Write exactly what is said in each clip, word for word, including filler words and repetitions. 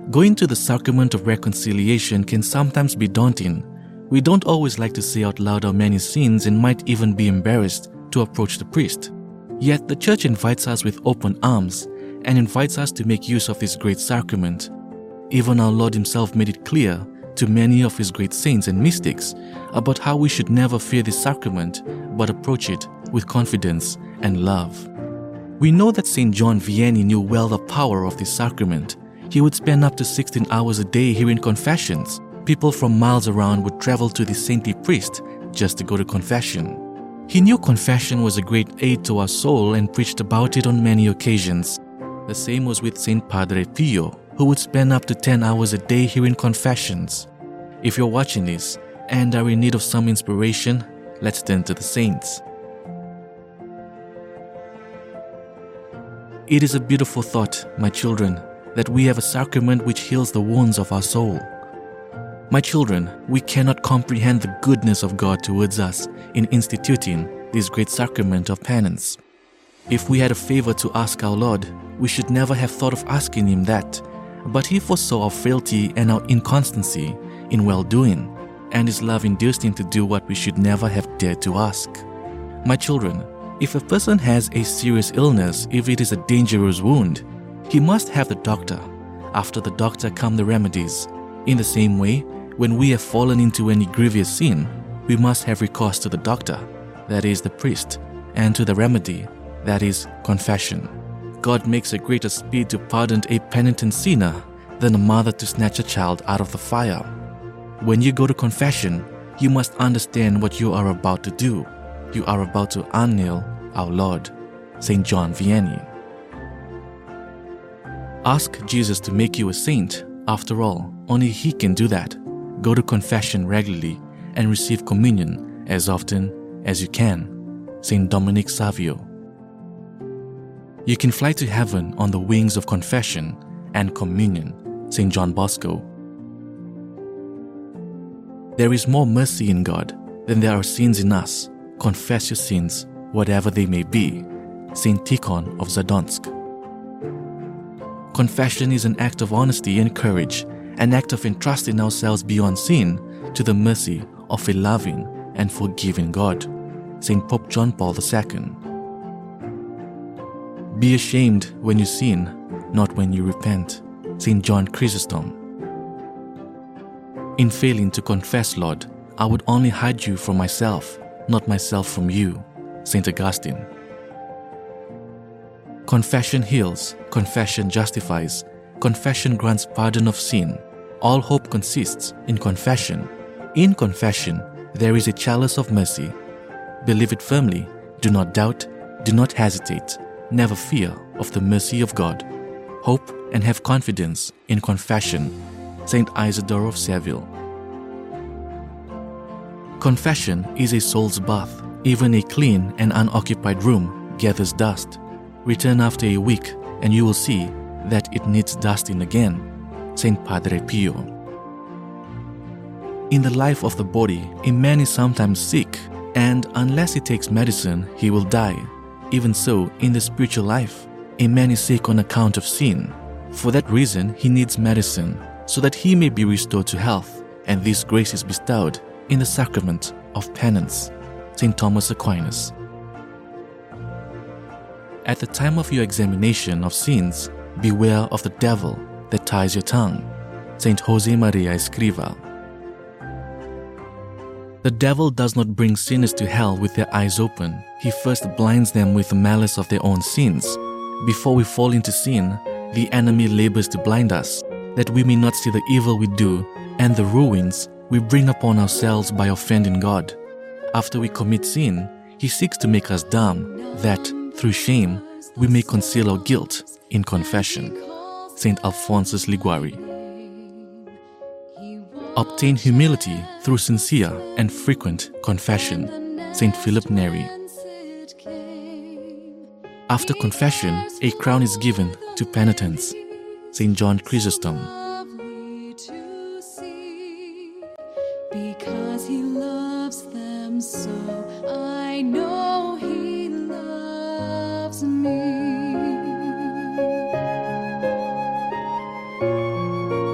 Going to the sacrament of reconciliation can sometimes be daunting. We don't always like to say out loud our many sins and might even be embarrassed to approach the priest. Yet the Church invites us with open arms and invites us to make use of this great sacrament. Even our Lord himself made it clear to many of his great saints and mystics about how we should never fear this sacrament but approach it with confidence and love. We know that Saint John Vianney knew well the power of this sacrament. He would spend up to sixteen hours a day hearing confessions. People from miles around would travel to the saintly priest just to go to confession. He knew confession was a great aid to our soul and preached about it on many occasions. The same was with Saint Padre Pio, who would spend up to ten hours a day hearing confessions. If you're watching this and are in need of some inspiration, let's turn to the saints. It is a beautiful thought, my children, that we have a sacrament which heals the wounds of our soul. My children, we cannot comprehend the goodness of God towards us in instituting this great sacrament of penance. If we had a favor to ask our Lord, we should never have thought of asking him that, but he foresaw our frailty and our inconstancy in well-doing, and his love induced him to do what we should never have dared to ask. My children, if a person has a serious illness, if it is a dangerous wound, he must have the doctor. After the doctor come the remedies. In the same way, when we have fallen into any grievous sin, we must have recourse to the doctor, that is the priest, and to the remedy, that is confession. God makes a greater speed to pardon a penitent sinner than a mother to snatch a child out of the fire. When you go to confession, you must understand what you are about to do. You are about to unnail our Lord, Saint John Vianney. Ask Jesus to make you a saint. After all, only he can do that. Go to confession regularly and receive communion as often as you can. Saint Dominic Savio. You can fly to heaven on the wings of confession and communion. Saint John Bosco. There is more mercy in God than there are sins in us. Confess your sins, whatever they may be. Saint Tikhon of Zadonsk. Confession is an act of honesty and courage, an act of entrusting ourselves beyond sin to the mercy of a loving and forgiving God. Saint Pope John Paul the Second. Be ashamed when you sin, not when you repent. Saint John Chrysostom. In failing to confess, Lord, I would only hide you from myself, not myself from you. Saint Augustine. Confession heals, confession justifies, confession grants pardon of sin. All hope consists in confession. In confession, there is a chalice of mercy. Believe it firmly, do not doubt, do not hesitate, never fear of the mercy of God. Hope and have confidence in confession. Saint Isidore of Seville. Confession is a soul's bath. Even a clean and unoccupied room gathers dust. Return after a week and you will see that it needs dusting again. Saint Padre Pio. In the life of the body, a man is sometimes sick, and unless he takes medicine, he will die. Even so, in the spiritual life, a man is sick on account of sin. For that reason, he needs medicine, so that he may be restored to health, and this grace is bestowed in the sacrament of penance. Saint Thomas Aquinas. At the time of your examination of sins, beware of the devil that ties your tongue. Saint Jose Maria Escriva. The devil does not bring sinners to hell with their eyes open. He first blinds them with the malice of their own sins. Before we fall into sin, the enemy labors to blind us, that we may not see the evil we do and the ruins we bring upon ourselves by offending God. After we commit sin, he seeks to make us dumb, that, through shame, we may conceal our guilt in confession. Saint Alphonsus Liguori. Obtain humility through sincere and frequent confession. Saint Philip Neri. After confession, a crown is given to penitents. Saint John Chrysostom. Because he loves them so, I know he loves me.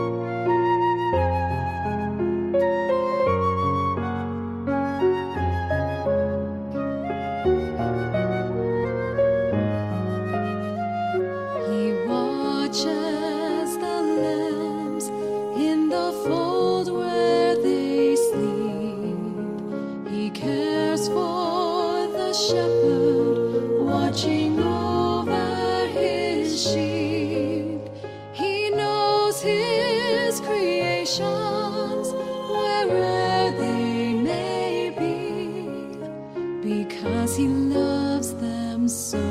watching over his sheep. He knows his creations, wherever they may be, because he loves them so.